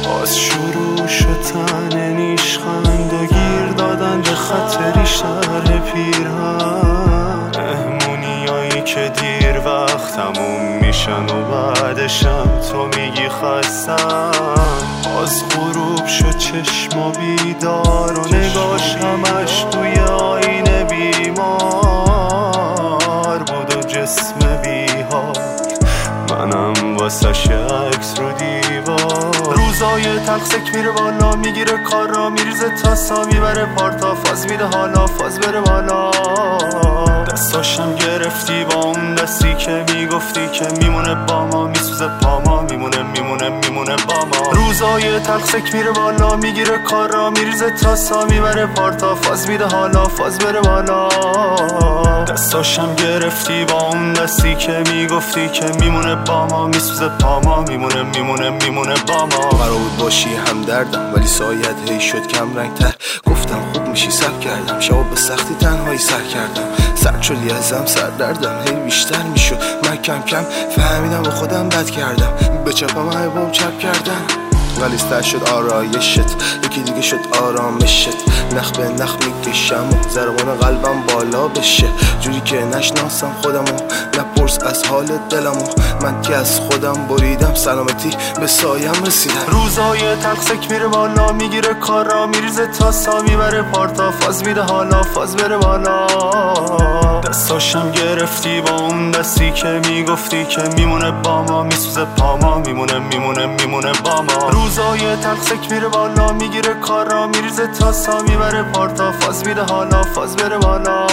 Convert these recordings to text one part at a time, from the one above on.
باز شروع شد تن نیشخند و گیر دادن به خاطری شرح پیرهن، مهمونیایی که دیر وقت تموم میشن و بعدشم تو میگی خستم. باز غروب شد چشم و بیدار و نگاش همش توی آینه بیمار بود و جسم بیهار، منم واسش عکس رو دیوار. روزای تقسک میره بالا، میگیره کار را میریزه تاسا، میبره پارتا فاز میده حالا فاز بره بالا. دستاشم گرفتی با اون دستی که میگفتی که میمونه با ما، میسوزه پا ما، میمونه با ما. روزای تقسک میره بالا، میگیره کار را میریزه تاسا، میبره پارتا فاز میده حالا فاز بره بالا. دستاشم گرفتی با اون دستی که میگفتی که میمونه با ما، میسوزه پا ما، میمونه با ما. قرار بود باشی همدردم ولی سایت هی شد کم رنگ تر، گفتم خوب میشی سر کردم، شبا به سختی تنهایی سر کردم، سر شدی ازم سر دردم هی بیشتر میشد، من کم کم فهمیدم و خودم بد کردم، به چپم عیبم چپ کردم ولی ستر شد آرایشت، یکی دیگه شد آرامشت، نخ به نخ میکشم و ضربان قلبم بالا بشه، جوری که نشناسم خودمو، نپرس از حال دلمو، من که از خودم بریدم سلامتی به سایم رسیدم. روزای تقسک میره بالا، میگیره کار را میریزه تاسا، میبره پارتا فاز میده حالا فاز بره بالا. دستاشم گرفتی با اون دستی که میگفتی که میمونه با ما، میسوزه پا ما، میمونه با ما. روزای تقسک میره بالا، میگیره کار را میریزه تاسا، میبره پارتا فاز میده حالا فاز بره بالا.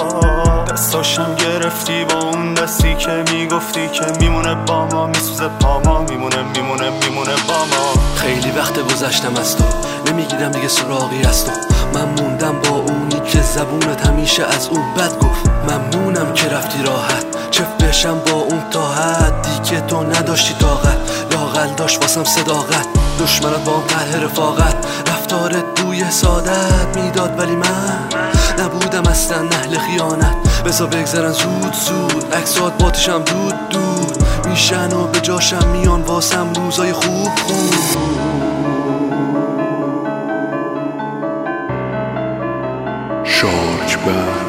دستاشم گرفتی با اون دستی که میگفتی که میمونه با ما، میسوزه پا ما، میمونه با ما. خیلی وقت گذشتم از تو، نمیگیرم دیگه سراغی از تو، من موندم با اونی که زبونت همیشه از اون بد گفت. ممنونم که رفتی راحت، چه بشم با اون تا حدی که تو نداشتی طاقت، لااقل داشت واسم صداقت، دشمنت با اون قهر رفاقت، رفتارت بوی سعادت میداد ولی من نبودم اصلا اهل خیانت. بذار بگذرن زود عکسات باتشم دود میشن و به جاشم میان واسم روزای خوب. شارک بند